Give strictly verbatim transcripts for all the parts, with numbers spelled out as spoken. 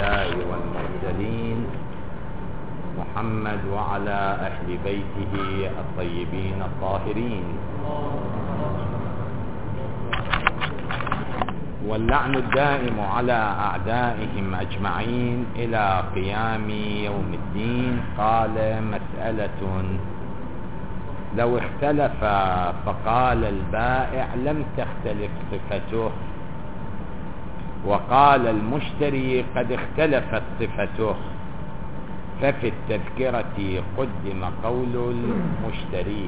الأنبياء والمرسلين محمد وعلى أهل بيته الطيبين الطاهرين، واللعن الدائم على أعدائهم أجمعين إلى قيام يوم الدين. قال: مسألة: لو اختلف فقال البائع لم تختلف صفته، وقال المشتري قد اختلفت صفته، ففي التذكرة قدم قول المشتري.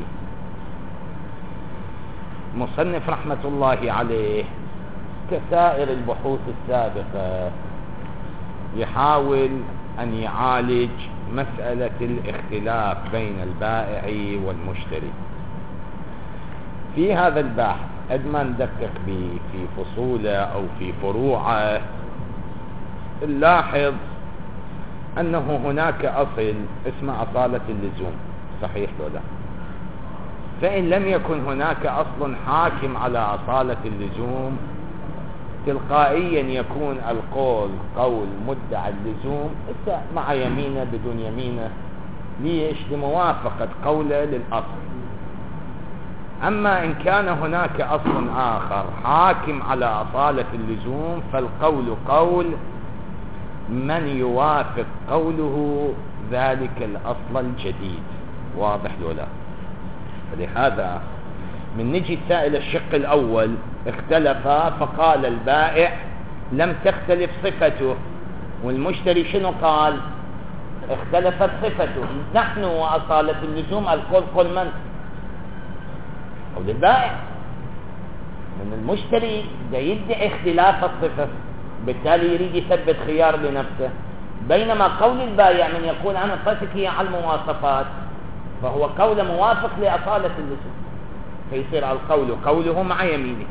مصنف رحمة الله عليه كسائر البحوث السابقة يحاول أن يعالج مسألة الاختلاف بين البائع والمشتري. في هذا البحث قد ما ندقق به في فصوله أو في فروعه نلاحظ أنه هناك أصل اسمه أصالة اللزوم، صحيح ولا لا؟ فإن لم يكن هناك أصل حاكم على أصالة اللزوم تلقائيا يكون القول قول مدعى اللزوم مع يمينه بدون يمينه. ليش؟ لموافقة قوله للأصل. أما إن كان هناك أصل آخر حاكم على أصالة اللزوم فالقول قول من يوافق قوله ذلك الأصل الجديد. واضح ولا؟ فلهذا من نجي سائل الشق الأول اختلف فقال البائع لم تختلف صفته، والمشتري شنو قال؟ اختلفت صفته. نحن وأصالة اللزوم القول قول من؟ قول البائع. من المشتري ده يدعي اختلاف الصفة، بالتالي يريد يثبت خيار لنفسه، بينما قول البائع من يقول أنا صفتي هي على المواصفات فهو قول موافق لأصالة اللزوم، فيصير القول قوله مع يمينه.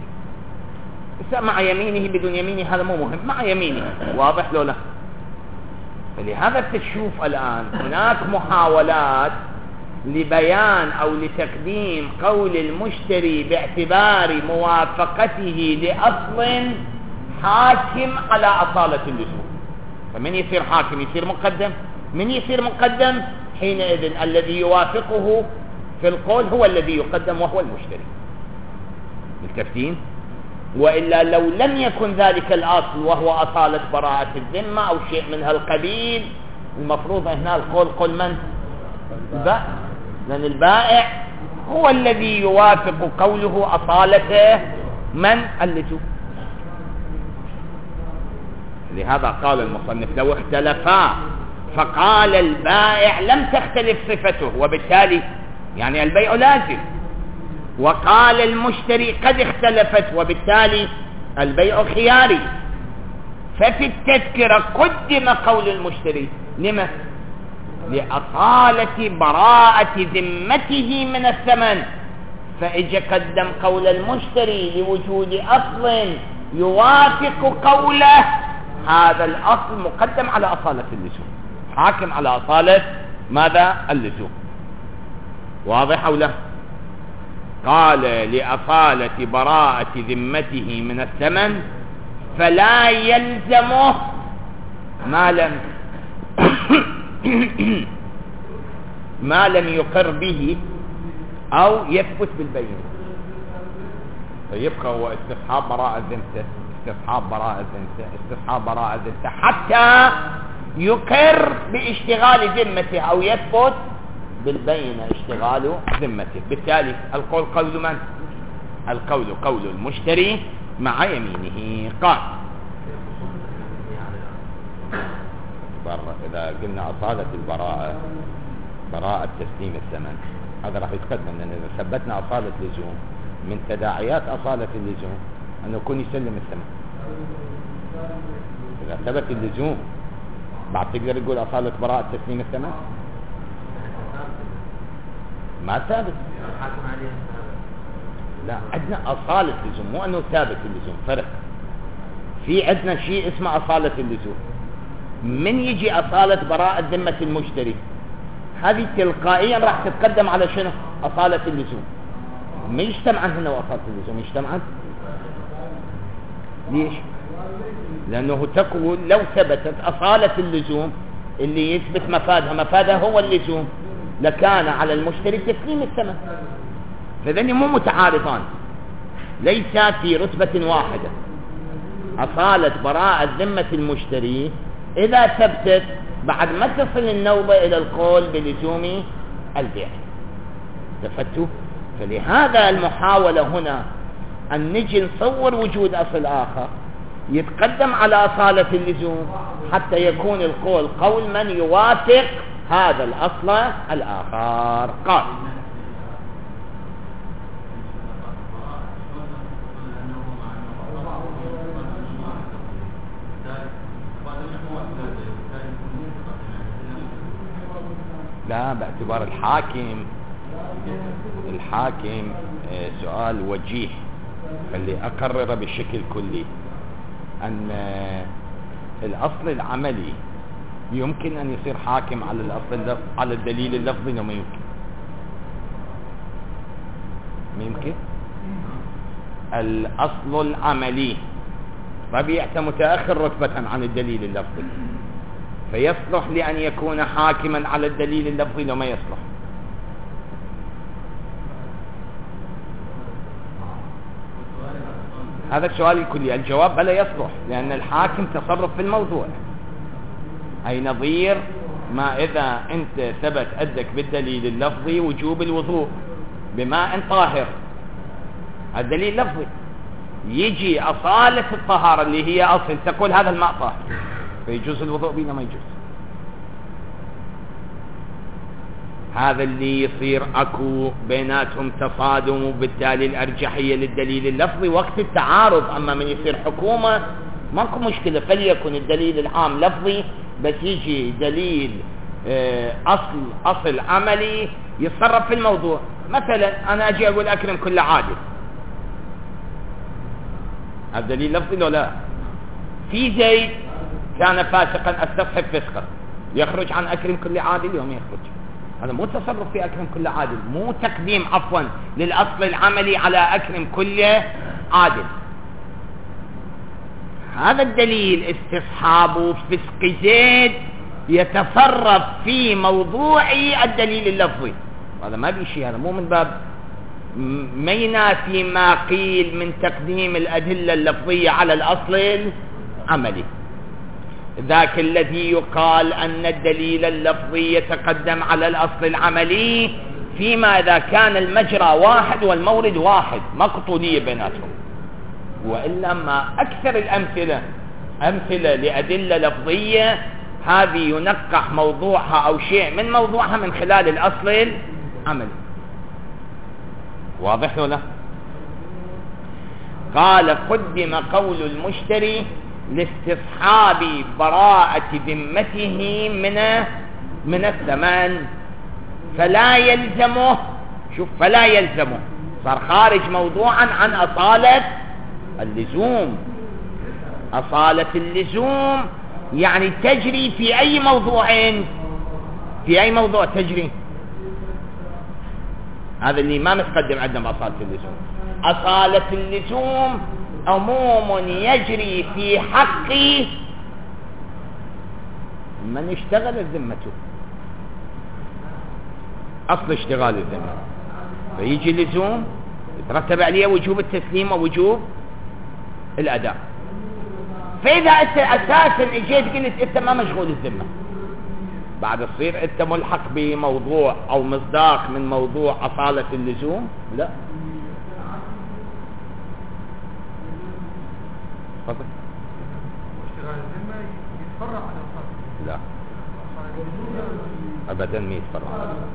مع يمينه بدون يمينه هذا مو مهم، مع يمينه. واضح لو لا؟ فلهذا تشوف الآن هناك محاولات لبيان أو لتقديم قول المشتري باعتبار موافقته لأصل حاكم على أصالة اللزوم. فمن يصير حاكم؟ يصير مقدم. من يصير مقدم؟ حينئذ الذي يوافقه في القول هو الذي يقدم وهو المشتري. ملتفتين؟ وإلا لو لم يكن ذلك الأصل وهو أصالة براءة الذمة أو شيء من هالقبيل المفروض هنا القول قول من؟ البائع، لأن البائع هو الذي يوافق قوله أصالته من؟ اللزوم. لهذا قال المصنف لو اختلفا فقال البائع لم تختلف صفته، وبالتالي يعني البيع لازم، وقال المشتري قد اختلفت وبالتالي البيع خياري، ففي التذكرة قدم قول المشتري. لما؟ لأصالة براءة ذمته من الثمن، فإجا قدم قول المشتري لوجود أصل يوافق قوله، هذا الأصل مقدم على أصالة اللزوم، حاكم على أصالة ماذا؟ اللزوم. واضح أو لا؟ قال لأصالة براءة ذمته من الثمن فلا يلزمه ما لم ما لم يقر به أو يثبت بالبينة. فيبقى هو استصحاب براءة ذمته، استصحاب براءة ذمته، استصحاب براءة ذمته حتى يقر باشتغال ذمته أو يثبت بالبينة اشتغال ذمته. بالتالي القول قول من؟ القول قول المشتري مع يمينه. قال إذا قلنا أصالة البراءة براءة تسليم الثمن، هذا راح يتقدم، لأن إذا ثبتنا أصالة لزوم من تداعيات أصالة اللزوم أنه يكون يسلم الثمن. إذا ثبت اللزوم بعد تقدر يقول أصالة براءة تسليم الثمن؟ ما ثابت. لا، عندنا أصالة اللزوم، مو أنه ثابت اللزوم، فرق. في عندنا شيء اسمه أصالة اللزوم. من يجي أصالة براءة ذمة المشتري هذه تلقائيا راح تتقدم على شنو؟ أصالة اللزوم. ما يجتمعن هنا وأصالة اللزوم، يجتمعن ليش؟ لأنه تقول لو ثبتت أصالة اللزوم اللي يثبت مفادها مفادها هو اللزوم لكان على المشتري تسليم الثمن. فذني مو متعارضان، ليس في رتبة واحدة. أصالة براءة ذمة المشتري إذا ثبتت بعد ما تصل النوبة إلى القول بلزوم البيع. تفتوا؟ فلهذا المحاولة هنا أن نجي نصور وجود أصل آخر يتقدم على أصالة اللزوم حتى يكون القول قول من يوافق هذا الأصل الآخر. قال لا، باعتبار الحاكم الحاكم سؤال وجيه اللي أقرر بشكل كلي أن الأصل العملي يمكن أن يصير حاكم على الأصل على الدليل اللفظي. ما يمكن ما يمكن الأصل العملي طبيعته متأخر رتبة عن الدليل اللفظي، فيصلح لأن يكون حاكما على الدليل اللفظي لو ما يصلح. هذا السؤال الكلي. الجواب بلا يصلح، لأن الحاكم تصرف في الموضوع، أي نظير ما إذا أنت ثبت عندك بالدليل اللفظي وجوب الوضوء بماء طاهر، الدليل اللفظي يجي أصالة الطهارة اللي هي أصل تقول هذا الماء طاهر فيجوز الوضوء بينا ما يجوز. هذا اللي يصير أكو بيناتهم تصادم، وبالتالي الأرجحية للدليل اللفظي وقت التعارض. أما من يصير حكومة ماكو مشكلة، فليكن الدليل العام لفظي بس يجي دليل أصل أصل عملي يتصرف في الموضوع. مثلا أنا أجي أقول أكرم كل عادل، هذا دليل لفظي لو لا؟ في زيد كان فاسقا استصحب فسقه، يخرج عن أكرم كل عادل يوم يخرج. هذا مو تصرف في أكرم كل عادل، مو تقديم عفوا للأصل العملي على أكرم كل عادل. هذا الدليل استصحاب فسق زيد يتصرف في موضوع الدليل اللفظي. هذا ما بيشي، هذا مو من باب ما ينافي ما قيل من تقديم الأدلة اللفظية على الأصل العملي. ذاك الذي يقال أن الدليل اللفظي يتقدم على الأصل العملي فيما إذا كان المجرى واحد والمورد واحد مقطونية بيناتهم. وإلا ما أكثر الأمثلة أمثلة لأدلة لفظية هذه ينقح موضوعها أو شيء من موضوعها من خلال الأصل العملي. واضح ولا؟ قال قدم قول المشتري لاستصحاب براءة ذمته من من الثمن، فلا يلزمه، شوف فلا يلزمه، صار خارج موضوعا عن أصالة اللزوم. أصالة اللزوم يعني تجري في أي موضوع، في أي موضوع تجري. هذا اللي ما متقدم عندنا بأصالة اللزوم. أصالة اللزوم عموم يجري في حق من اشتغل ذمته، أصل اشتغال الذمة، فيجي اللزوم يترتب عليه وجوب التسليم ووجوب الأداء. فإذا أنت أساسا اجيت قلت أنت ما مشغول الذمة، بعد تصير أنت ملحق بموضوع أو مصداق من موضوع أصالة اللزوم؟ لا. تفضل. اشتغال الذمة يتفرع على الأصل؟ لا أبدا ما يتفرع على الأصل.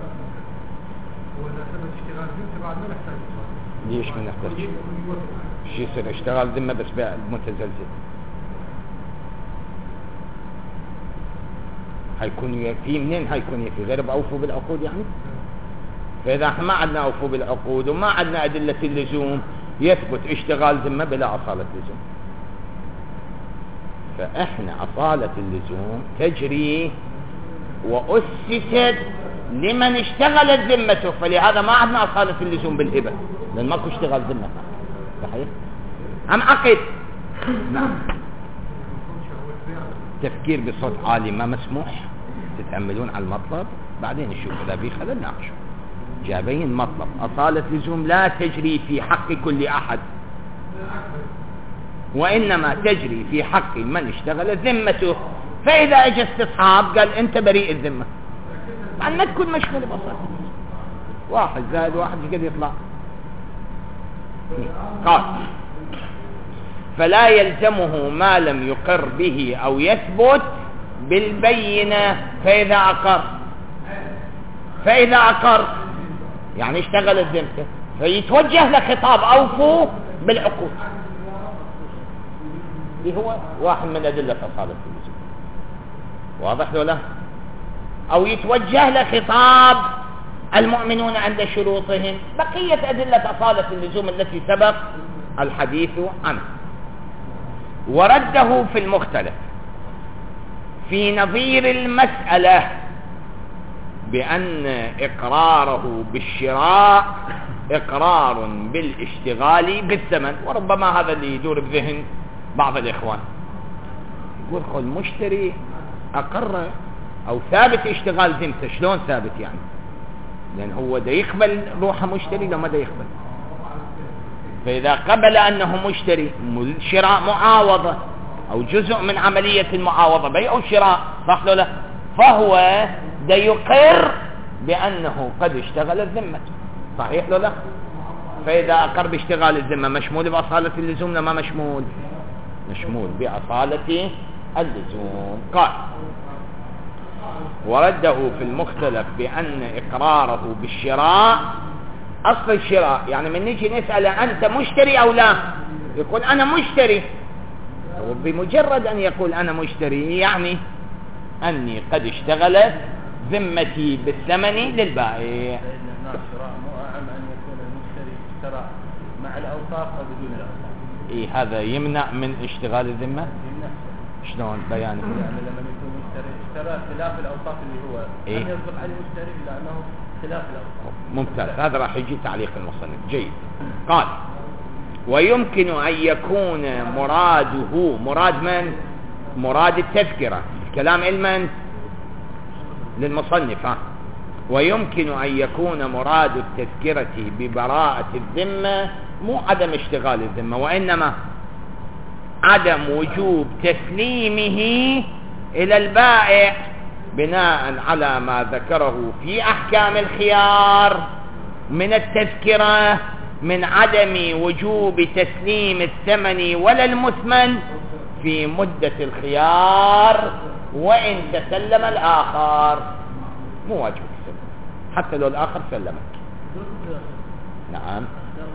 وإذا ثبت اشتغال ذمة بعد ما نحتاج الأصل. ليش ما نحتاج؟ شو يصير اشتغال ذمة بس بيع متزلزل؟ هيكون يفي منين؟ هيكون يفي غير بأوفوا بالعقود يعني؟ فإذا احنا ما عندنا أوفوا بالعقود وما عندنا أدلة اللزوم يثبت اشتغال ذمة بلا أصالة لزوم. فإحنا أصالة اللزوم تجري وأسست لمن اشتغلت ذمته، فلهذا ما عندنا أصالة اللزوم بالهبة لأن ماكو اشتغال ذمة. صحيح؟ أم عقد نعم. تفكير بصوت عالي ما مسموح، تتأملون على المطلب بعدين نشوف إذا بي خلل ناقشه. جابين مطلب أصالة لزوم لا تجري في حق كل أحد، وإنما تجري في حق من اشتغل ذمته، فإذا اجى استصحاب قال أنت بريء الذمة، طبعا ما تكون مشغول بأصالة واحد زائد واحد قد يطلع. قال فلا يلزمه ما لم يقر به أو يثبت بالبينة، فإذا أقر فإذا أقر يعني اشتغل الذمة فيتوجه لخطاب أوفوا بالعقود، اللي هو واحد من أدلة أصالة اللزوم. واضح ولا؟ أو يتوجه لخطاب المؤمنون عند شروطهم، بقية أدلة أصالة اللزوم التي سبق الحديث عنه. ورده في المختلف في نظير المسألة بأن إقراره بالشراء إقرار بالاشتغال بالثمن. وربما هذا اللي يدور بذهن بعض الإخوان، يقول خل المشتري أقر أو ثابت اشتغال ذمته. شلون ثابت يعني؟ لأن هو دا يقبل روحه مشتري لو ما دا يقبل، فإذا قبل أنه مشتري شراء معاوضة أو جزء من عملية المعاوضة بيع أو شراء، صح له لا، فهو دا يقر بأنه قد اشتغل الذمة، صحيح له لا. فإذا أقر باشتغال الذمة مشمول بأصالة اللزوم لما مشمول مشمول بأصالة اللزوم. قال ورده في المختلف بأن إقراره بالشراء أصل الشراء، يعني من نيجي نسأل أنت مشتري أو لا، يقول أنا مشتري، وبمجرد أن يقول أنا مشتري يعني أني قد اشتغلت ذمتي بالثمن للبائع. الشراء مو أعم أن يكون المشتري اشترى مع الأوصاف أو بدون الأوصاف. إيه هذا يمنع من اشتغال الذمة؟ يمنع. شلون بيانه؟ يعني لما يكون مشتري اشترى خلاف الأوصاف اللي هو إيه؟ لم يصدق عليه المشتري لأنه خلاف الأوصاف. ممتاز، هذا راح يجي تعليق المصنف. جيد. قال ويمكن أن يكون مراده مراد من؟ مراد التذكرة، الكلام المن للمصنف. ها ويمكن أن يكون مراد التذكرة ببراءة الذمة مو عدم اشتغال الذمة، وإنما عدم وجوب تسليمه إلى البائع بناء على ما ذكره في أحكام الخيار من التذكرة من عدم وجوب تسليم الثمن ولا المثمن في مدة الخيار، وإن تسلم الآخر مو واجب تسلم حتى لو الآخر سلمك. نعم،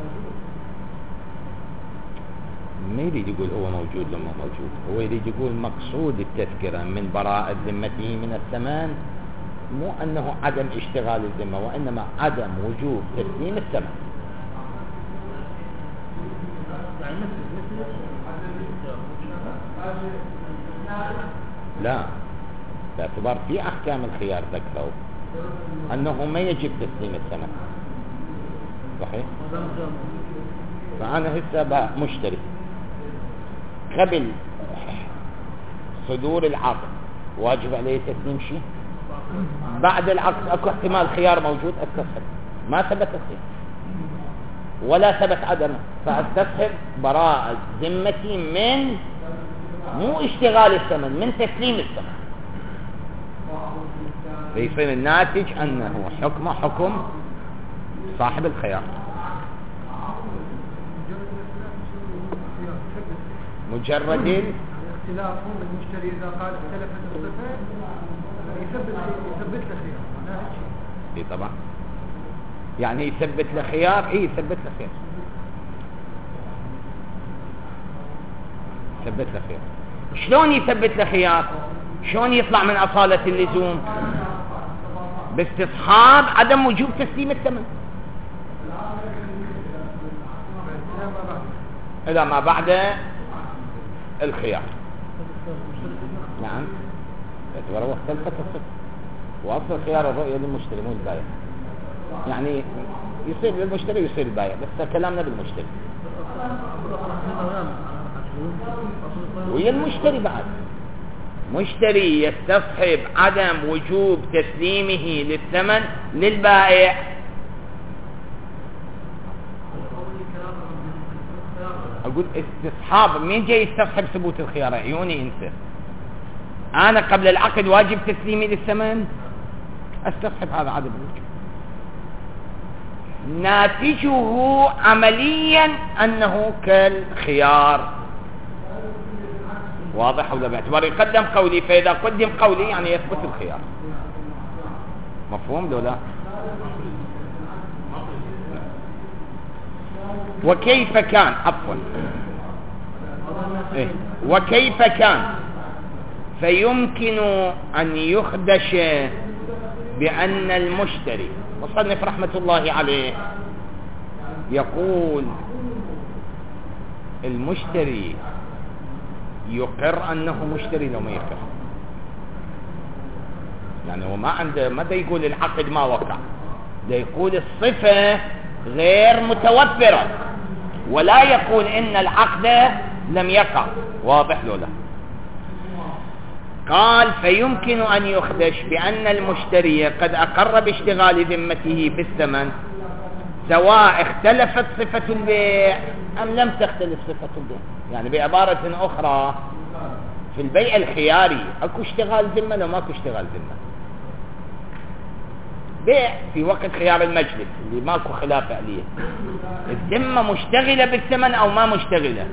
ما يريد يقول هو موجود لما موجود، هو يريد يقول مقصود التذكرة من براءة ذمته من الثمن مو أنه عدم اشتغال الذمة، وإنما عدم وجوب تسليم الثمن. لا، باعتبار في أحكام الخيار ذكروا أنه ما يجب تسليم الثمن، صحيح؟ فأنا هسه مشتري قبل صدور العقد واجب عليه تسليم شيء؟ بعد العقد اكو احتمال خيار موجود، استصحب ما ثبت الخيار ولا ثبت عدمه، فاستصحب براءة ذمتي من مو اشتغال الثمن، من تسليم الثمن، فيصير الناتج انه حكمه حكم صاحب الخيار. مجرد الاختلاف هو المشتري اذا قال اختلفت الصفه يثبت يثبت له خيار. اي طبعا، يعني يثبت له خيار. اي يثبت له خيار، يثبت له خيار. شلون يثبت له خيار؟ شلون يطلع من اصالة اللزوم؟ باستصحاب عدم وجوب تسليم الثمن إلى ما بعد الخيار. نعم، يعتبر هو اختلفت الصفة، واصل الخيار الرؤية للمشتري مو البائع، يعني يصير للمشتري ويصير البائع، بس كلامنا بالمشتري. ويا المشتري بعد. مشتري يستصحب عدم وجوب تسليمه للثمن للبائع. أقول استصحاب، مين جاي يستصحب ثبوت الخيار؟ عيوني انت. أنا قبل العقد واجب تسليمي للثمن، استصحب هذا عدم الوجوب. ناتجه عمليا أنه كالخيار. واضح ولا؟ باعتبار يقدم قولي، فإذا قدم قولي يعني يثبت الخيار. مفهوم لو لا؟ وكيف كان عفوا إيه؟ وكيف كان فيمكن أن يخدش بأن المشتري، مصنف رحمة الله عليه يقول المشتري يقر أنه مشتري لو ما يقر، يعني هو ما عنده، ما دا يقول العقد ما وقع، دا يقول الصفة غير متوفرة، ولا يقول إن العقد لم يقع. واضح لو لا؟ قال فيمكن أن يخدش بأن المشتري قد أقر باشتغال ذمته بالثمن سواء اختلفت صفة البيع أم لم تختلف صفة البيع. يعني بعبارة أخرى في البيع الخياري أكو اشتغال ذمة لو ماكو اشتغال ذمة. بيع في وقت خيار المجلس اللي ماكو خلاف عليه، الذمة مشتغلة بالثمن أو ما مشتغلة،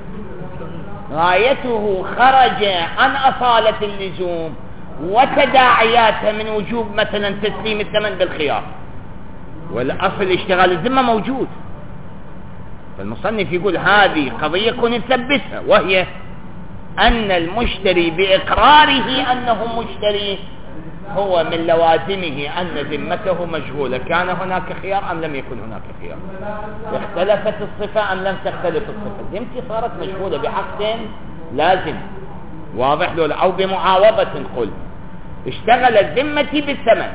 غايته خرج عن أصالة اللزوم وتداعياتها من وجوب مثلا تسليم الثمن بالخيار، والأصل اشتغال الذمة موجود. فالمصنف يقول هذه قضية كن نثبتها، وهي أن المشتري بإقراره أنه مشتري هو من لوازمه أن ذمته مجهولة، كان هناك خيار أم لم يكن هناك خيار، اختلفت الصفة أم لم تختلف الصفة، ذمتي صارت مجهولة بعقد لازم. واضح له؟ أو بمعاوضة قل اشتغلت ذمتي بالثمن.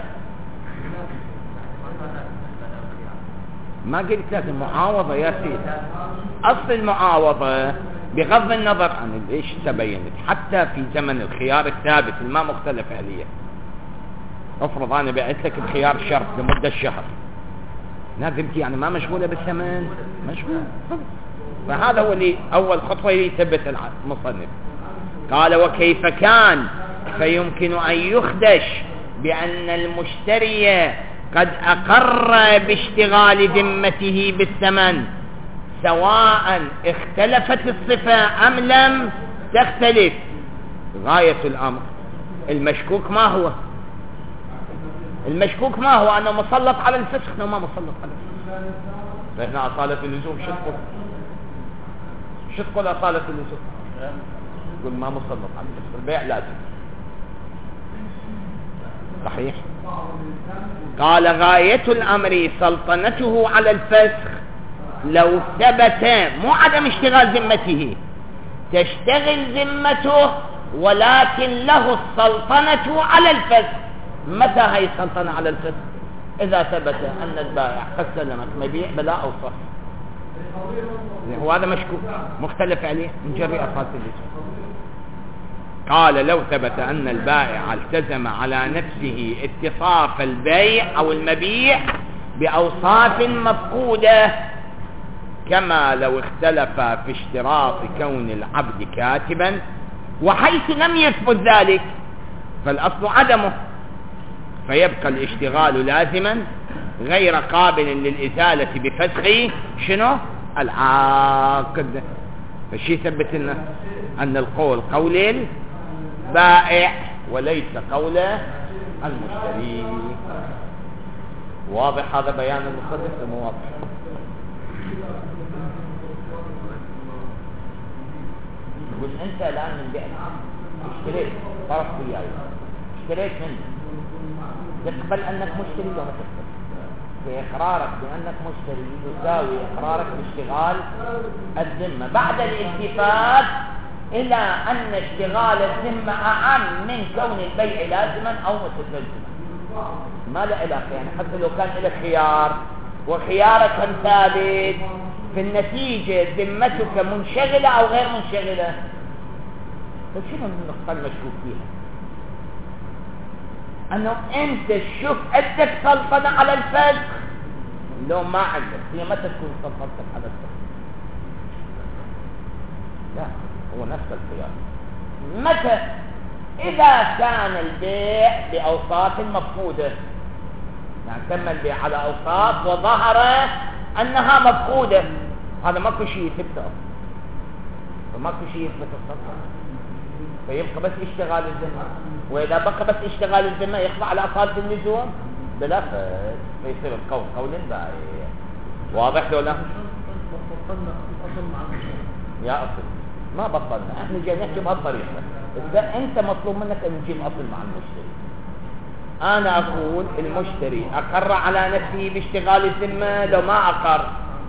ما قلت لك المعاوضة يا سيدي، أصل المعاوضة بغض النظر عن ايش تبينت حتى في زمن الخيار الثابت ما مختلف عليه. افرض انا بعت لك الخيار شرط لمدة شهر، لازمتي يعني ما مشغولة بالثمن، مشغول. فهذا هو اللي اول خطوة يثبت المصنف. قال وكيف كان فيمكن ان يخدش بان المشتري قد اقر باشتغال ذمته بالثمن سواء اختلفت الصفة ام لم تختلف. غاية الامر المشكوك ما هو؟ المشكوك ما هو؟ أنه مسلط على الفسخ أنه ما مسلط على الفسخ. فإحنا أصالة اللزوم شو تقول؟ شو تقول أصالة اللزوم؟ تقول ما مسلط على الفسخ، البيع لازم. صحيح؟ قال غاية الأمر سلطنته على الفسخ لو ثبت مو عدم اشتغال ذمته، تشتغل ذمته ولكن له السلطنة على الفسخ. متى هي السلطنة على الفسخ؟ إذا ثبت أن البائع قد سلمك مبيع بلا أو صح. هو هذا مشكوك مختلف عليه من جري أصالة اللزوم. قال لو ثبت أن البائع التزم على نفسه اتصاف البيع أو المبيع بأوصاف مفقودة، كما لو اختلف في اشتراط كون العبد كاتبا، وحيث لم يثبت ذلك فالأصل عدمه، فيبقى الاشتغال لازما غير قابل للإزالة بفسخ شنو؟ العقد. فالشيء ثبت لنا أن القول قول البائع وليس قول المشتري. واضح هذا بيان المصنف؟ مو واضح؟ يقول أنت الآن من بيع اشتريت طرف وياي، اشتريت منه، تقبل أنك مشتري ولا ما تقبل؟ بإقرارك بأنك مشتري يساوي إقرارك باشتغال الذمة بعد الالتفات إلى أن اشتغال الذمة أعم من كون البيع لازما أو متلزما. ما له علاقة، يعني حتى لو كان لك خيار وخيارك ثابت، في النتيجة ذمتك منشغلة أو غير منشغلة؟ فشنو النقطة المشكوك فيها؟ انه انت شوف عندك سلطنة على الفسخ لو ما عندك، هي متى تكون سلطنتك على الفسخ؟ لا هو نفس الخيار. متى؟ اذا كان البيع باوصاف مفقودة، يعني تم البيع على اوصاف وظهر انها مفقودة، هذا ماكو شيء يثبته، فماكو شيء يثبت السلطنة، فيبقى بس اشتغال الذمة. واذا بقى بس اشتغال الذمة يخضع على اصالة اللزوم بلا فسخ، فيصير القول قول البائع. واضح لو لا؟ بطلنا الاصل مع المشتري. يا اصل ما بطلنا، احنا جاي نحكي بهالطريقة. اذا انت مطلوب منك ان تجيب اصل مع المشتري، انا اقول المشتري اقر على نفسه باشتغال الذمة لو ما اقر،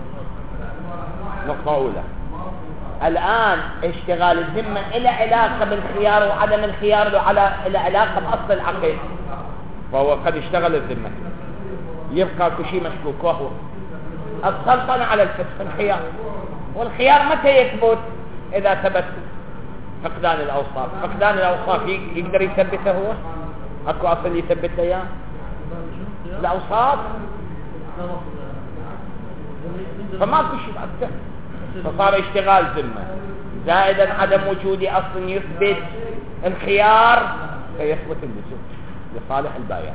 نقطة اولى. الآن اشتغال الذمة إلى علاقة بالخيار وعدم الخيار له على إلى علاقة بأصل العقد، فهو قد اشتغل الذمة، يبقى كل شيء مشكوك، وهو السلطنة على الفسخ الخيار. والخيار متى يثبت؟ إذا ثبت فقدان الأوصاف. فقدان الأوصاف يقدر يثبته هو؟ أكو أصل يثبت له إياه؟ الأوصاف فما كل شيء بعد، فصار اشتغال ذمة زائدا عدم وجود اصل يثبت الخيار، فيثبت اللزوم لصالح البائع.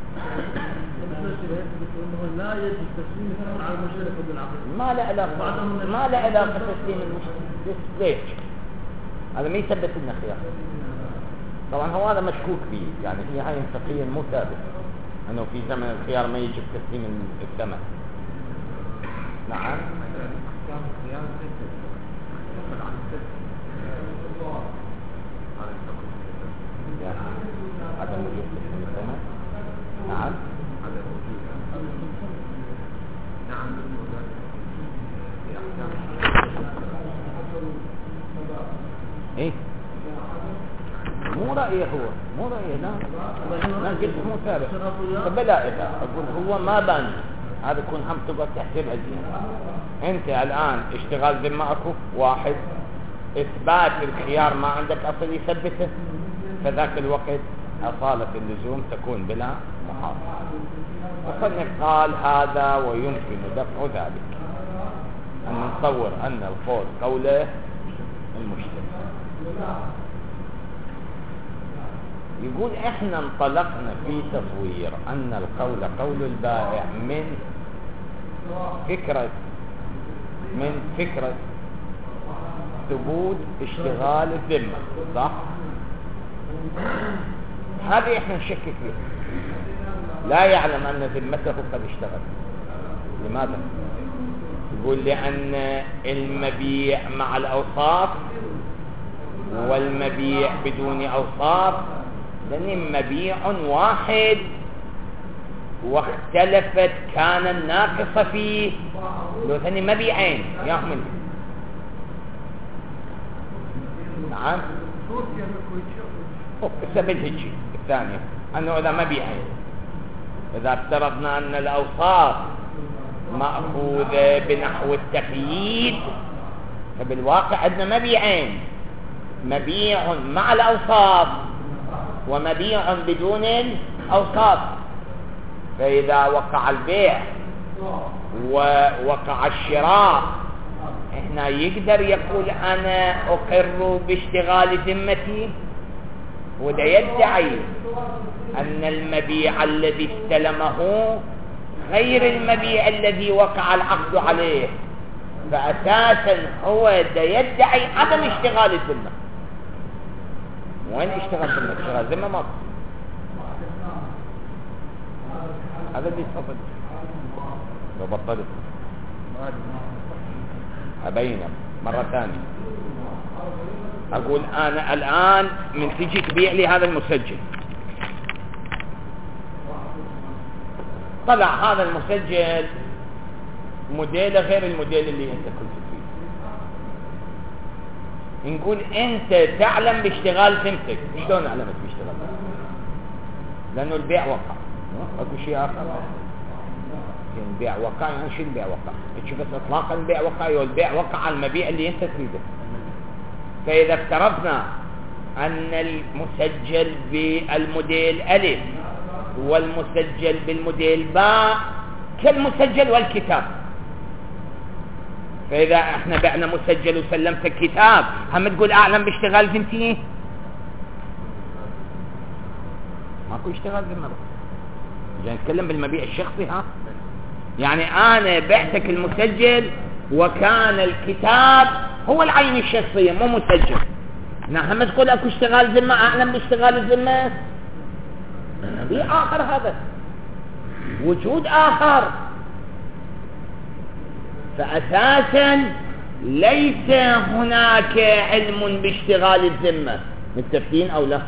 لا يجب تسليم الثمن على المشتري قبل العقد. ما له علاقة، ما له علاقة تسليم المشتري. ليش؟ هذا ما يثبت لنا خيار. طبعا هو هذا مشكوك فيه، يعني هي هاي منطقيا مو ثابت انه في زمن الخيار ما يجب تسليم الثمن. نعم. عدم وجود تسليم الثمن. نعم. عدم وجود. نعم. ايه مو رأيه هو، مو رأيه. لا لا قلت مو ثابت. فبلا إذا أقول هو ما بان، هذا يكون هم تبغى تحسبها زين. أنت الآن اشتغال ذمة أكو واحد، إثبات الخيار ما عندك أصل يثبته، فذاك الوقت أصالة اللزوم تكون بلا محاضرة. وصنف قال هذا ويمكن دفع ذلك، أن نتصور أن القول قوله المشتري. يقول احنا انطلقنا في تصوير ان القول قول البائع من فكرة من فكرة ثبوت اشتغال الذمة، صح؟ هذه احنا نشكك فيها. لا يعلم ان ذمته قد اشتغل. لماذا؟ يقول لان المبيع مع الاوصاف والمبيع بدون اوصاف لأن مبيع واحد واختلفت كان الناقص فيه لو ثاني مبيعين يحمل. نعم السبب الهجي الثانية أنه إذا مبيعين، إذا افترضنا أن الأوصاف مأخوذة بنحو التقييد، فبالواقع عندنا مبيعين، مبيع مع الأوصاف ومبيع بدون الأوصاف. فإذا وقع البيع ووقع الشراء، احنا يقدر يقول أنا أقر باشتغال ذمتي، وده يدعي أن المبيع الذي استلمه غير المبيع الذي وقع العقد عليه، فأساسا هو ده يدعي عدم اشتغال الذمة. وين اشتغل ذمة؟ اشتغال ذمة ما هذا اللي يتفضل لو بطلت أبينه مرة ثانية. أقول أنا الآن من تجي تبيع لي هذا المسجل، طلع هذا المسجل موديله غير الموديل اللي أنت كنت فيه. نقول أنت تعلم باشتغال ذمتك. شلون علمت باشتغال؟ لأنه البيع وقع، أكو شيء آخر. البيع وقع يعني شو البيع وقع؟ تشوف بس إطلاقا البيع وقع، والبيع وقع على المبيع اللي أنت تريده. فإذا افترضنا أن المسجل بالموديل ألف والمسجل بالموديل باء كالمسجل والكتاب. فإذا احنا بعنا مسجل وسلمت الكتاب هم تقول أعلم باشتغال ذمتي؟ ماكو اشتغال ذمة. جاي نتكلم بالمبيع الشخصي. ها يعني أنا بعتك المسجل وكان الكتاب هو العين الشخصية مو مسجل. نعم تقول أكو اشتغال ذمة أعلم باشتغال الذمة؟ في آخر هذا وجود آخر. فأساسا ليس هناك علم باشتغال الذمة. متفقين أو لا؟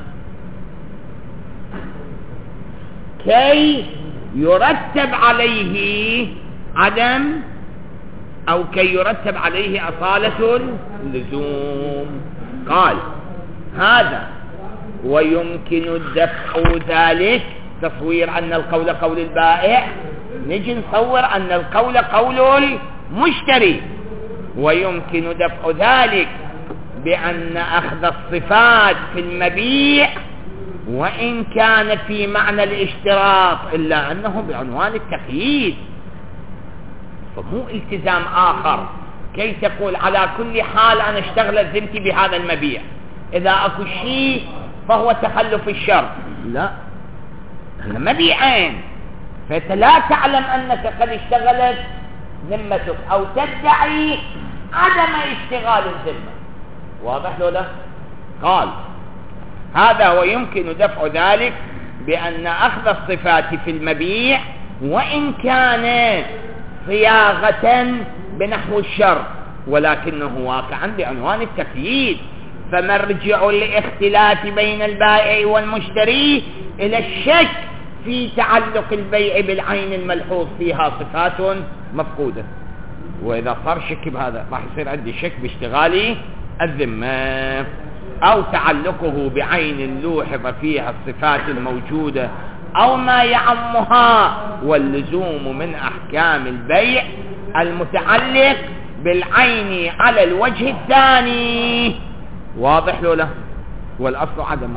كي يرتب عليه عدم أو كي يرتب عليه أصالة اللزوم. قال هذا ويمكن الدفع ذلك تصوير أن القول قول البائع. نجي نصور أن القول قول المشتري. ويمكن دفع ذلك بأن أخذ الصفات في المبيع وإن كان في معنى الاشتراط إلا أنه بعنوان التقييد. فمو التزام آخر كي تقول على كل حال أنا اشتغلت ذمتي بهذا المبيع، إذا أكو شيء فهو تخلف الشرط. لا، أنا مبيعين، فأنت لا تعلم أنك قد اشتغلت ذمتك أو تدعي عدم اشتغال الذمة. واضح لو لا؟ قال هذا ويمكن دفع ذلك بأن أخذ الصفات في المبيع وإن كان صياغة بنحو الشر ولكنه واقعا بعنوان التقييد. فمرجع الاختلاف بين البائع والمشتري إلى الشك في تعلق البيع بالعين الملحوظ فيها صفات مفقودة. وإذا صار شك بهذا راح يصير عندي شك باشتغال الذمة أو تعلقه بعين لوحظ فيها الصفات الموجودة أو ما يعمها، واللزوم من أحكام البيع المتعلق بالعين على الوجه الثاني. واضح له له؟ والأصل عدمه،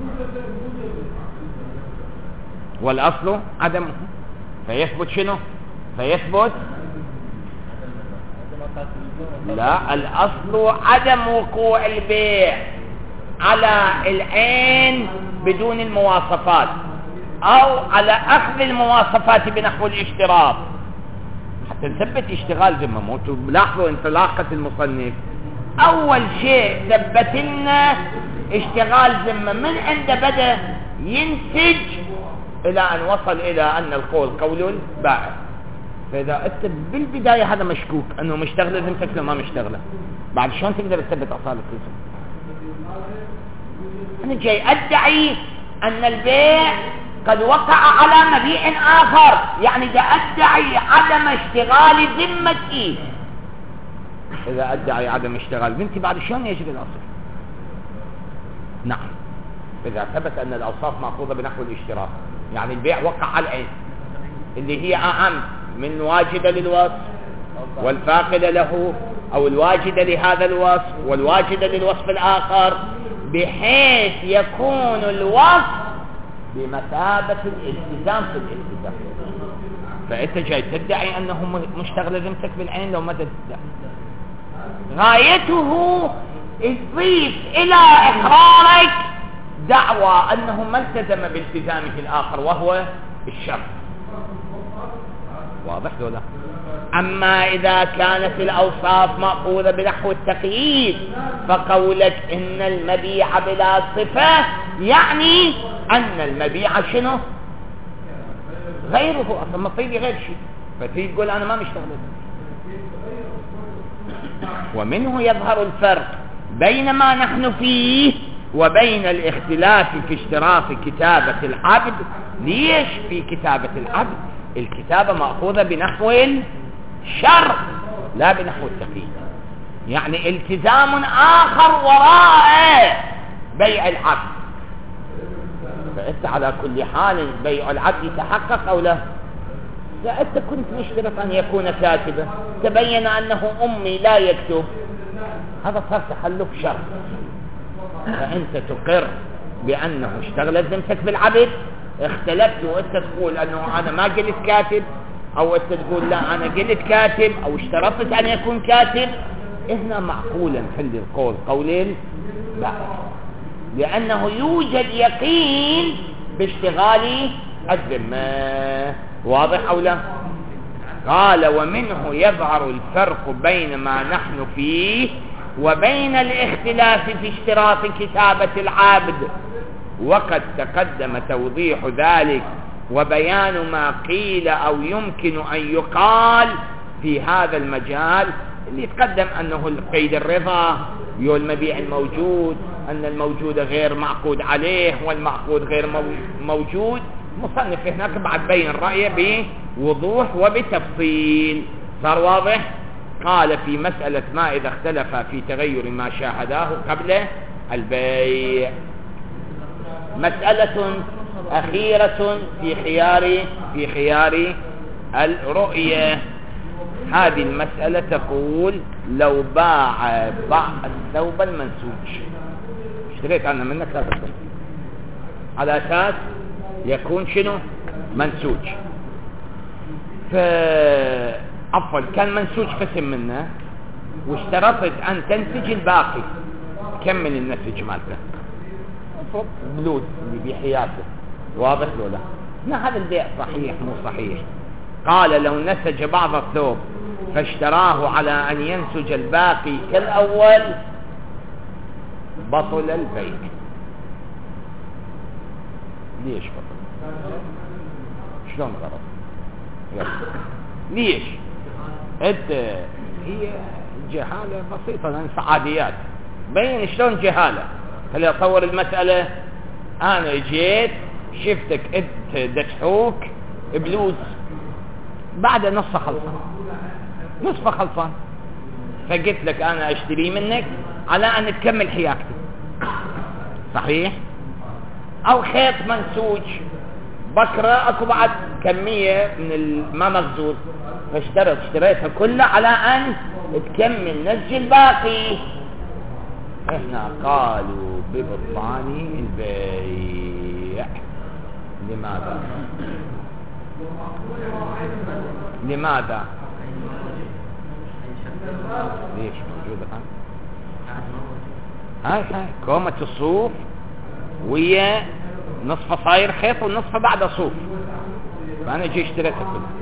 والأصل عدمه. فيثبت شنو؟ فيثبت لا، الأصل عدم وقوع البيع على العين بدون المواصفات أو على أخذ المواصفات بنحو الاشتراط حتى نثبت اشتغال ذمة. موتوا لاحظوا انطلاقة المصنف، أول شيء ثبت لنا اشتغال ذمة من عند بدأ ينسج إلى أن وصل إلى أن القول قول البائع. فإذا أنت بالبداية هذا مشكوك أنه مشتغل ذمتك لو ما مشتغله، بعد شلون تقدر تثبت أصالة الذمة؟ أنا جاي أدعي أن البيع قد وقع على مبيع آخر، يعني إذا أدعي عدم اشتغال ذمتي. إذا أدعي عدم اشتغال ذمتي بعد شلون يجري الأصل؟ نعم، إذا ثبت أن الأوصاف مأخوذة بنحو الاشتراط، يعني البيع وقع على العين اللي هي أعم من واجدة للوصف والفاقدة له، أو الواجدة لهذا الوصف والواجدة للوصف الآخر، بحيث يكون الوصف بمثابة الالتزام في الالتزام. فأنت جاي تدعي أنه مشتغل ذمتك بالعين لو ما تدعي. غايته يضيف إلى إقرارك دعوى أنه ما التزم بالتزامه الآخر وهو الشرط. واضح ولا؟ أما إذا كانت الأوصاف مأخوذة بنحو التقييد فقولك إن المبيع بلا صفة يعني أن المبيع شنو؟ غيره، أصلا مصيري غير شيء، فتيجي تقول أنا ما مشتغل. ومنه يظهر الفرق بين ما نحن فيه وبين الاختلاف في اشتراط كتابة العبد. ليش في كتابة العبد الكتابة مأخوذة بنحو الشرط لا بنحو التقييد، يعني التزام آخر وراء بيع العبد. فأنت على كل حال بيع العبد يتحقق أو لا؟ إذا أنت كنت مشترط أن يكون كاتبا تبين أنه أمي لا يكتب، هذا صار تخلف شرط. فأنت تقر بأنه اشتغلت ذمتك بالعبد. اختلفت وأنت تقول أنه أنا ما قلت كاتب، أو أنت تقول لا أنا قلت كاتب أو اشترطت أن يكون كاتب. هنا معقولا نخلي القول قولين لا، لأنه يوجد يقين باشتغال الذمة. واضح أو لا؟ قال ومنه يظهر الفرق بين ما نحن فيه وبين الاختلاف في اشتراط كتابة العبد، وقد تقدم توضيح ذلك وبيان ما قيل أو يمكن أن يقال في هذا المجال. اللي يتقدم أنه القيد الرضا يقول المبيع الموجود، أن الموجود غير معقود عليه والمعقود غير موجود. مصنف هناك بعد بين رأيه بوضوح وبتفصيل. صار واضح؟ قال في مسألة ما إذا اختلف في تغير ما شاهداه قبل البيع. مسألة أخيرة في خيار في خيار الرؤية. هذه المسألة تقول لو باع باع الثوب المنسوج، اشتريت أنا منك هذا الثوب على أساس يكون شنو منسوج، فأفضل كان منسوج قسم منه واشترطت أن تنسج الباقي، كمل النسج مالته افرض بلوز اللي بحياته. واضح له لا؟ لا هذا البيع صحيح مو صحيح. قال لو نسج بعض الثوب فاشتراه على أن ينسج الباقي كالأول بطل البيع. ليش بطل؟ شلون غلط؟ ليش؟ انت هي جهالة بسيطة لأن سعاديات بين شلون جهالة. هل أصور المسألة أنا جيت شفتك انت دتحوك بلوز بعد نصف خلصان نصف خلصان، فقلت لك أنا أشتري منك على أن تكمل حياتك، صحيح؟ أو خيط منسوج بكرة أكو بعد كمية من ما مغزول، فاشتريت اشتريتها كلها على أن تكمل نسج الباقي. احنا قالوا ببطلان البيع. لماذا؟ لماذا؟ ليش موجودة هاي هاي كومة الصوف ويا نصف صاير خيط ونصف بعد صوف، فأنا جي اشتريتها كلها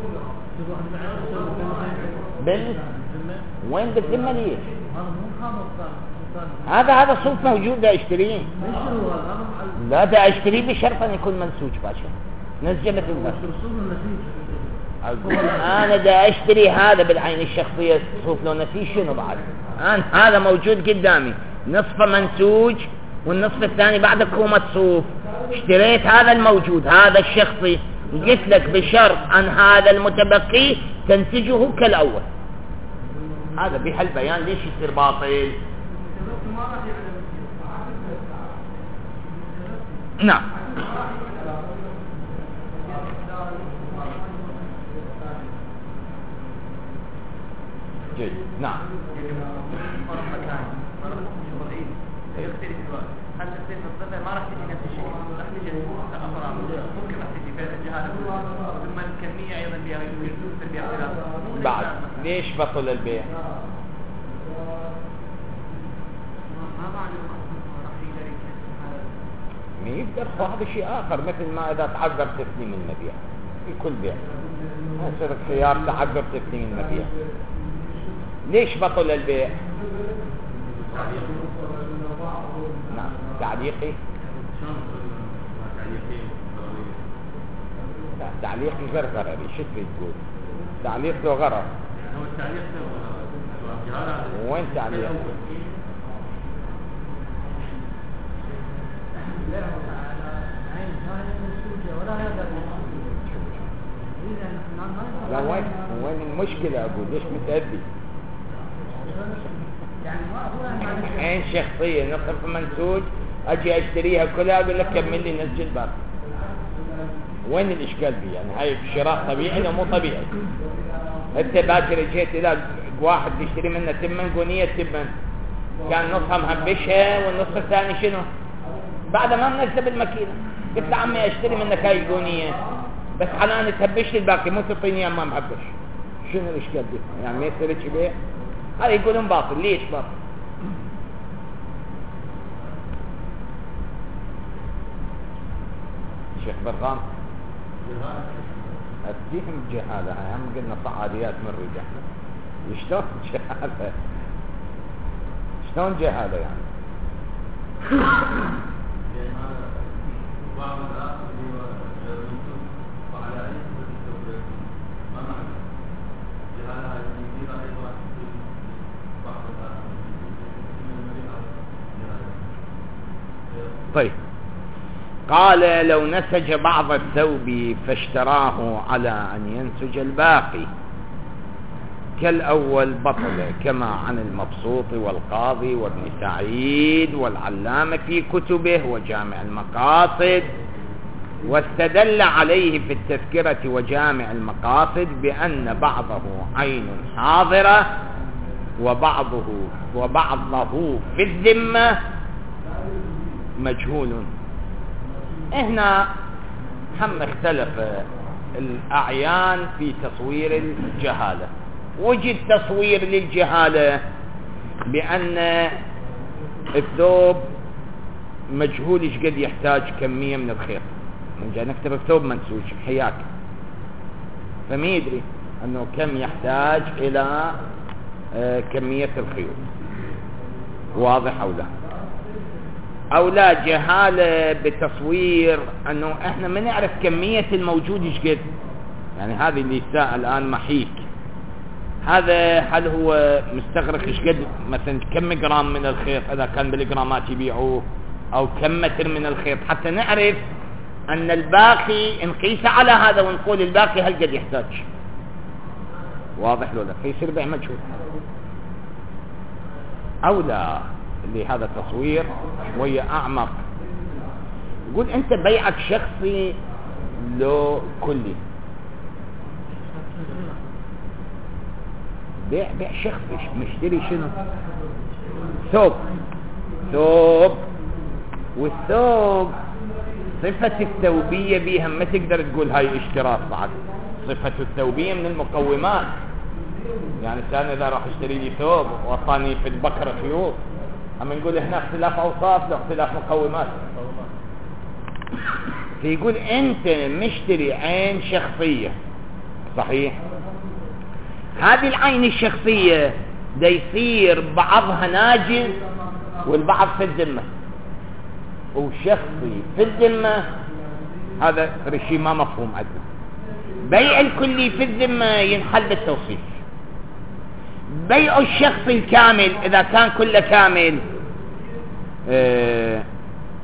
بال وين بالذمة ليش؟ هذا هذا صوف موجود ده اشتريه. لا ده اشتريه بشرط ان يكون منسوج باشا نسجة مثل ما انا ده اشتري هذا بالعين الشخصية صوف لو نسيج شنو بعد أنا هذا موجود قدامي نصف منسوج والنصف الثاني بعد كومة صوف. اشتريت هذا الموجود هذا الشخصي، قلت لك بشرط ان هذا المتبقي تنسجه كالأول. هذا بحل بيان ليش يصير باطل. نعم جيد. نعم هل تختلف الصفة ما راح تجي نفس الشيء، راح تجي أفراد ممكن راح تجي في الجهالة ثم الكمية أيضا بها يمكن بها اختلاف. بعد ليش بطل البيع؟ ما معنى راح يقدر ما يقدر هذا شيء آخر، مثل ما إذا تعذر تسليم المبيع في كل بيع هذا الخيار تعذر تسليم المبيع. ليش بطل البيع؟ نعم تعليقي لا تعليقي غير غرري. شو تريد تقول؟ تعليق له غرر. وين تعليق؟ لا وين وين المشكلة أقول ليش متأذي؟ عين شخصية نصف منسوج أجي أشتريها كلها أقول لك كمل لي نسج الباقي. وين الإشكال فيه؟ يعني هاي شراء طبيعي أو مو طبيعي؟ أنت باكر جيت إلى واحد تشتري منه تمن قونية تمن كان نصها مهبشها والنص الثاني شنو؟ بعد ما منزله بالماكينه قلت له عمي اشتري منك هاي الجونيه بس حنان تهبش لي الباقي مو تعطيني اياه ما مهبش. شنو الاشكال دي؟ يعني ما يصير هيك بيع؟ هذا يقولون باطل. ليش باطل؟ شيخ برغام اديهم جهاله. هم قلنا صعاديات من رجع شلون جهاله؟ شلون جهاله يعني؟ بعض الآخر يوسف وعلى أي سبب ما معنى جهالها يجيبها أيضا بعض الآخر. طيب قال لو نسج بعض الثوب فاشتراه على أن ينسج الباقي كالأول بطل كما عن المبسوط والقاضي وابن سعيد والعلامة في كتبه وجامع المقاصد. واستدل عليه في التذكرة وجامع المقاصد بأن بعضه عين حاضرة وبعضه وبعضه في الذمة مجهول. هنا هم اختلف الأعيان في تصوير الجهالة. وجد تصوير للجهالة بأن الثوب مجهول ايش قد يحتاج كمية من الخيط. من جاء نكتب الثوب منسوج حياك فما يدري أنه كم يحتاج إلى كمية الخيوط. واضح أو لا؟ أو لا جهالة بتصوير أنه إحنا ما نعرف كمية الموجود ايش قد. يعني هذه اللي ساء الآن محيك هذا هل هو مستغرق ايش قد مثلا كم جرام من الخيط اذا كان بالجرامات يبيعوه او كم متر من الخيط حتى نعرف ان الباقي نقيسه على هذا ونقول الباقي هل قد يحتاج. واضح لو لا؟ فيصير بيع مجهول او لا. اللي هذا تصوير شوية اعمق. يقول انت بيعك شخصي لو كلي بيع بيع شخصي مشتري شنو؟ ثوب. ثوب والثوب صفة الثوبية بيها ما تقدر تقول هاي اشتراط. بعد صفة الثوبية من المقومات. يعني ثاني اذا راح اشتري لي ثوب وطاني في البكرة خيوط اما نقول هنا اختلاف اوصاف لا اختلاف مقومات. فيقول انت مشتري عين شخصية صحيح. هذه العين الشخصية دا يصير بعضها ناجز والبعض في الذمة وشخصي في الذمة. هذا الشيء ما مفهوم عندنا. بيع الكلي في الذمة ينحل بالتوصيف. بيع الشخص الكامل إذا كان كله كامل اه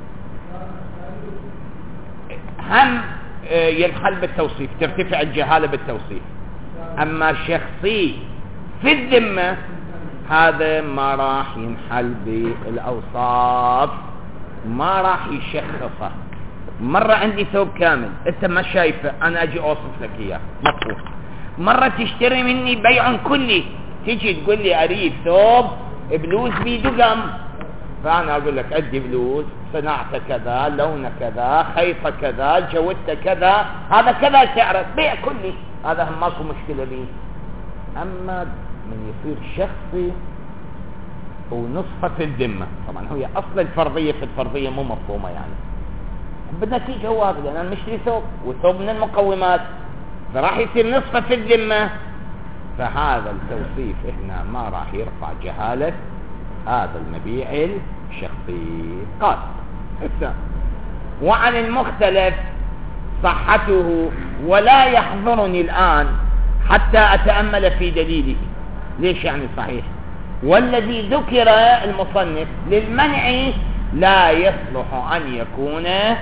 هم اه ينحل بالتوصيف. ترتفع الجهالة بالتوصيف. أما شخصي في الذمة هذا ما راح ينحل بالأوصاف ما راح يشخصه. مرة عندي ثوب كامل انت ما شايفه انا اجي اوصف لك اياه مفهوم. مرة تشتري مني بيع كلي تيجي تقول لي اريد ثوب بلوز بيدقم فانا اقول لك ادي بلوز صناعته كذا لونه كذا خيطه كذا جودته كذا هذا كذا سعره بيع كلي. هذا هم ماكو مشكلة لي. اما من يصير شخصي ونصفة في الذمة طبعا هي اصل الفرضية في الفرضية مو مفهومة. يعني بالنتيجة هو هذا لان انا مشتري ثوب وثوب من المقومات فراح يصير نصفة في الذمة. فهذا التوصيف احنا ما راح يرفع جهالة هذا المبيع الشخصي. قال وعن المختلف صحته ولا يحضرني الآن حتى أتأمل في دليله. ليش يعني صحيح؟ والذي ذكر المصنف للمنع لا يصلح أن يكون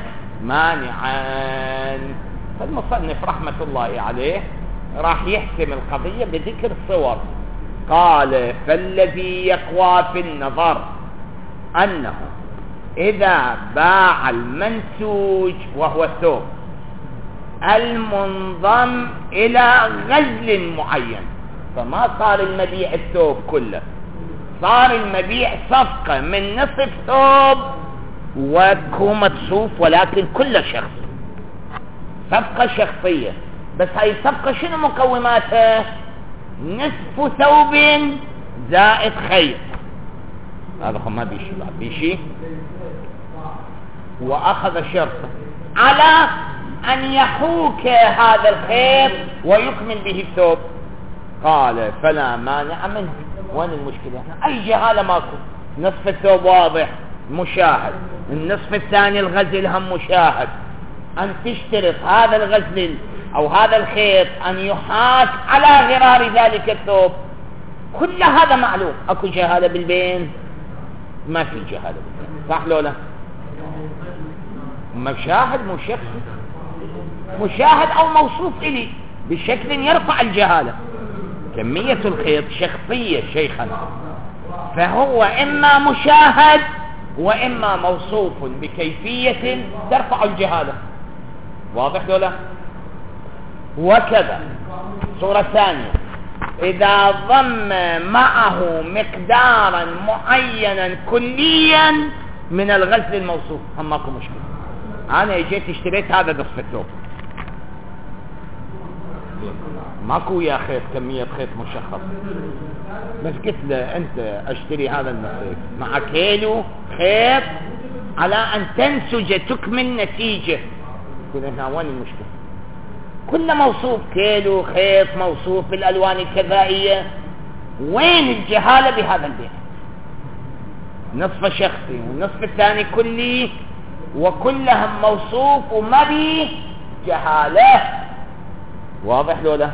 مانعا. فالمصنف رحمة الله عليه راح يحسم القضية بذكر الصور. قال فالذي يقوى في النظر أنه إذا باع المنسوج وهو الثوب المنضم إلى غزل معين فما صار المبيع الثوب كله صار المبيع صفقة من نصف ثوب وكومة صوف ولكن كل شخص، صفقة شخصية. بس هاي الصفقة شنو مقوماتها؟ نصف ثوب زائد خيط، هذا ما بيشي بعد بيشي. وأخذ شرطه على أن يحوك هذا الخيط ويكمل به الثوب. قال فلا مانع منه. وين المشكلة؟ أي جهالة ماكو، نصف الثوب واضح مشاهد، النصف الثاني الغزل هم مشاهد. أن تشترط هذا الغزل أو هذا الخيط أن يحاك على غرار ذلك الثوب، كل هذا معلوم. أكو جهالة بالبين؟ ما في جهالة بالبين، صح لولا؟ مشاهد مشخص، مشاهد أو موصوف إلي بشكل يرفع الجهالة. كمية الخيط شخصية شيخنا، فهو إما مشاهد وإما موصوف بكيفية ترفع الجهالة. واضح ولا؟ وكذا صورة ثانية، إذا ضم معه مقدارا معينا كليا من الغزل الموصوف، هم ماكو مشكلة. أنا جيت اشتريت هذا نصف الثوب، ماكو يا خيط كمية خيط مشخص، بس قلت له أنت اشتري هذا النصيف مع كيلو خيط على أن تنسج تكمل نتيجة. يقول هنا وين المشكلة؟ كل موصوف كيلو خيط موصوف بالألوان الكذائية، وين الجهالة بهذا البيع؟ نصف شخصي والنصف الثاني كلي وكلهم موصوف وما بيه جهالة. واضح لولا؟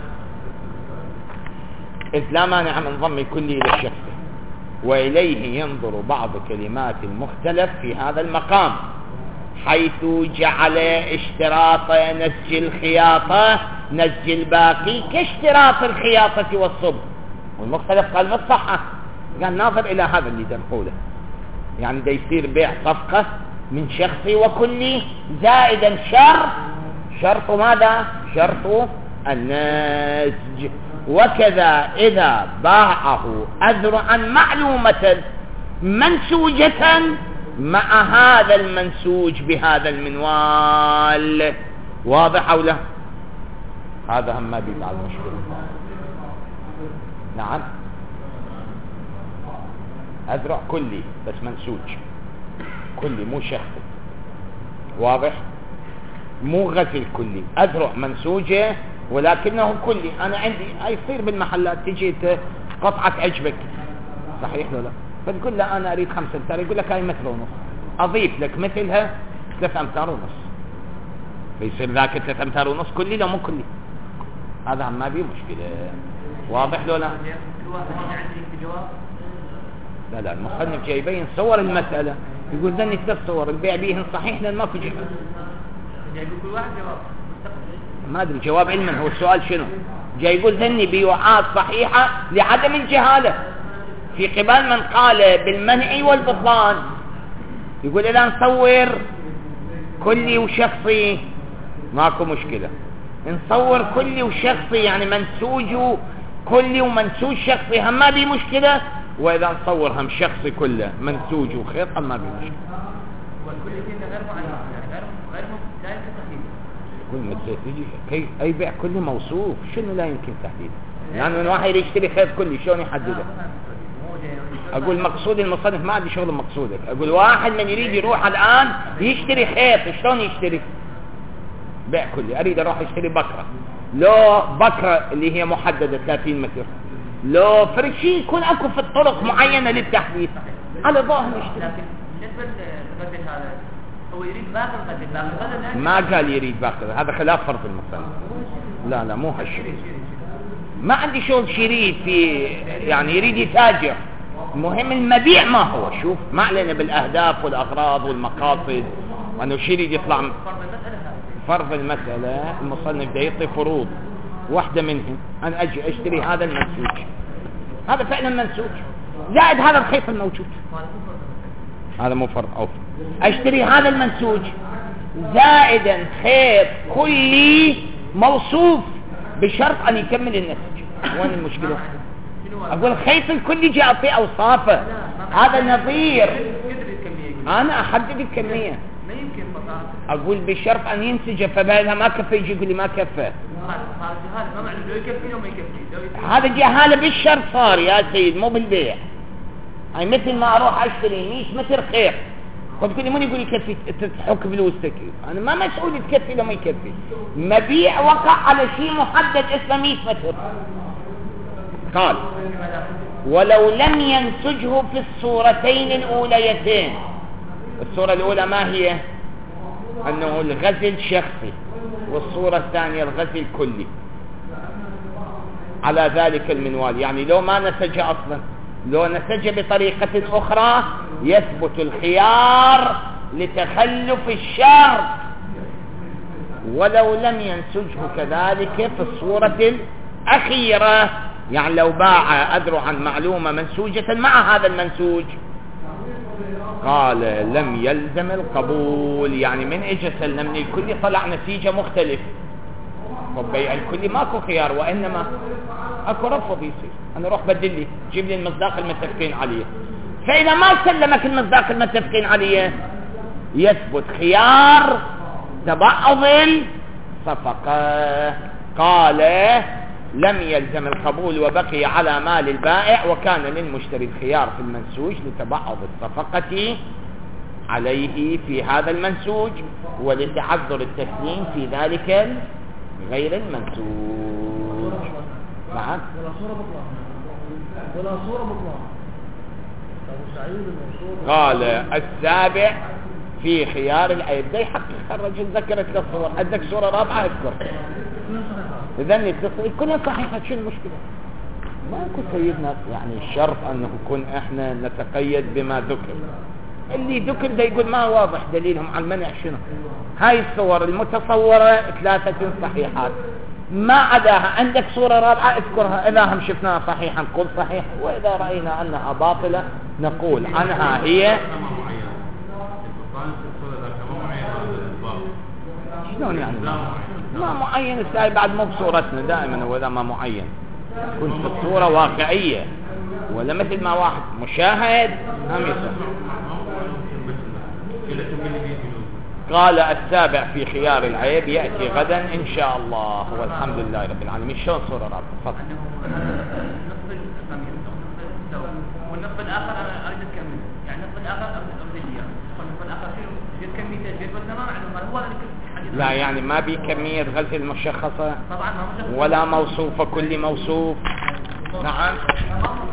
إذ لا مانع من ضم كلي إلى الشخص، وإليه ينظر بعض كلمات المختلف في هذا المقام، حيث جعل اشتراط نسج الخياطة نسج الباقي كاشتراط الخياطة والصب. والمختلف قال بالصحة، قال ناظر إلى هذا اللي دنقوله، يعني دا يصير بيع صفقة من شخصي وكلي زائدا شرط، شرط ماذا؟ شرط النسج. وكذا إذا باعه أذرعا معلومة منسوجة مع هذا المنسوج بهذا المنوال. واضح أو لا؟ هذا هم ما بيبع المشكلة. نعم، أذرع كلي بس منسوج، كلي مو شخصي. واضح؟ مو غسل كلي، أذرع منسوجة ولكنه كلي. أنا عندي يصير بالمحلات تجي قطعة عجبك، صحيح ولا لا؟ فتقول له أنا أريد خمسة أمتار، يقول لك هاي متر ونص، أضيف لك مثلها ثلاثة أمتار ونص، فيصير ذاك ثلاثة أمتار ونص كلي لو مو كلي. هذا ما بيه مشكلة. واضح ولا؟ لا لا، المصنف جاي يبين صور المسألة، يقول ذني ثلاث صور البيع بيهن صحيح لأن ماكو جهة. جاي يقول كل واحد جواب ما أدري جواب علما، هو السؤال شنو؟ جاي يقول ذني بيوعات صحيحة لعدم الجهالة في قبال من قال بالمنع والبطلان. يقول إذا نصور كلي وشخصي ماكو مشكلة، نصور كلي وشخصي يعني منسوج كلي ومنسوج شخصي هم ما بي مشكلة، وإذا نصور هم شخصي كله منسوج وخيط هم ما بي مشكلة. والكل كده غير معين، يعني غير غير لا يمكن تحديده. كل ما تيجي كي أي بيع كله موصوف، شنو لا يمكن تحديده؟ يعني من واحد يشتري خيط كلي شلون يحدده؟ أقول مقصود المصنف ما عندي شغل مقصودك. أقول واحد من يريد يروح الآن يشتري خيط، شلون يشتري؟ بيع كلي. أريد أروح أشتري بكرة، لو بكرة اللي هي محددة ثلاثين متر، لو فرشي يكون أكو في الطرق معينة للتحديد على ظاهر يشتري. لكن بالنسبة للغزل هذا هو يريد باقي الغزل، باقي الغزل ما قال يريد باقي، هذا خلاف فرض المصنف. لا لا مو هالشيء، ما عندي شغل شريد في يعني يريد يتاجر. المهم المبيع ما هو. شوف ما علينا بالأهداف والأغراض والمقاصد، وأنه شريد يطلع فرض المسألة هذا. فرض المسألة المصنف ده يعطي فروض، واحدة منهم أن أجي أشتري هذا المنسوج، هذا فعلا منسوج زائد هذا الخيط الموجود، هذا مو فرض أو أشتري هذا المنسوج زائدا خيط كلي موصوف بشرط أن يكمل النسج. وين المشكلة؟ أقول خيط الكلي جاء في أوصافه، هذا نظير. أنا أحدد الكمية، ما يمكن فقط أقول بالشرط أن ينسجه، فبعدها ما كفى يجي يقول لي ما كفى. هذا جهالة، ما معنى لو يكفي لو ما يكفي. هذا جهالة بالشرط صار يا سيد، مو بالبيع. أي مثل ما أروح أشتري ميش متر خيط، وتقول لي من يقول يكفي تحك فلوسك، أنا ما مسؤول تكفي لو ما يكفي. مبيع وقع على شيء محدد اسمه مية متر. قال ولو لم ينسجه في الصورتين الأوليتين. الصورة الأولى ما هي؟ أنه الغزل شخصي، والصورة الثانية الغزل كلي على ذلك المنوال. يعني لو ما نسج أصلا، لو نسج بطريقة أخرى يثبت الخيار لتخلف الشرط، ولو لم ينسجه كذلك في الصورة الأخيرة. يعني لو باع أذرعا معلومة منسوجة مع هذا المنسوج، قال لم يلزم القبول. يعني من اجى سلمني الكلي طلع نتيجة مختلف، وبيع الكلي ماكو خيار، وإنما اكو رفض يصير. انا روح بدل لي جيب لي المصداق المتفقين عليه. فإذا ما سلمك المصداق المتفقين عليه يثبت خيار تبعض الصفقة. قال لم يلزم القبول وبقي على مال البائع، وكان للمشتري الخيار في المنسوج لتبعض الصفقة عليه في هذا المنسوج، ولتعذر التسليم في ذلك غير المنسوج. معك؟ ولا صورة بطلان ولا صورة بطلان. قال السابع في خيار العيب. ده يحقق الرجل ذكرت له صور، عندك صورة رابعة اذكر. إذن يتصل كلها صحيحة، شو المشكلة؟ ما يكون سيدنا يعني الشرط أنه يكون إحنا نتقيد بما ذكر. اللي ذكر ده يقول ما واضح دليلهم على المنع شنو. هاي الصور المتصورة ثلاثة صحيحات، ما عداها عندك صورة رابعة اذكرها. إذا هم شفناها صحيحة نقول صحيح، وإذا رأينا أنها باطلة نقول عنها هي شلون يعني ما معين. الساي بعد مو بصورتنا دائما، وإذا ما معين كنت في الصورة واقعية، ولا مثل ما واحد مشاهد هم يصح. قال السابع في خيار العيب يأتي غدا إن شاء الله، والحمد لله رب العالمين. شلون صورة رابعة؟ تفضل. والنصف الآخر أنا أريد أكمل، يعني النصف الآخر أريد إياه، والنصف الآخر شيء كمية تجديد والتمام معلومة هو. لا يعني ما بكمية غزل مشخصة طبعا ما ولا موصوفة كل موصوف. نعم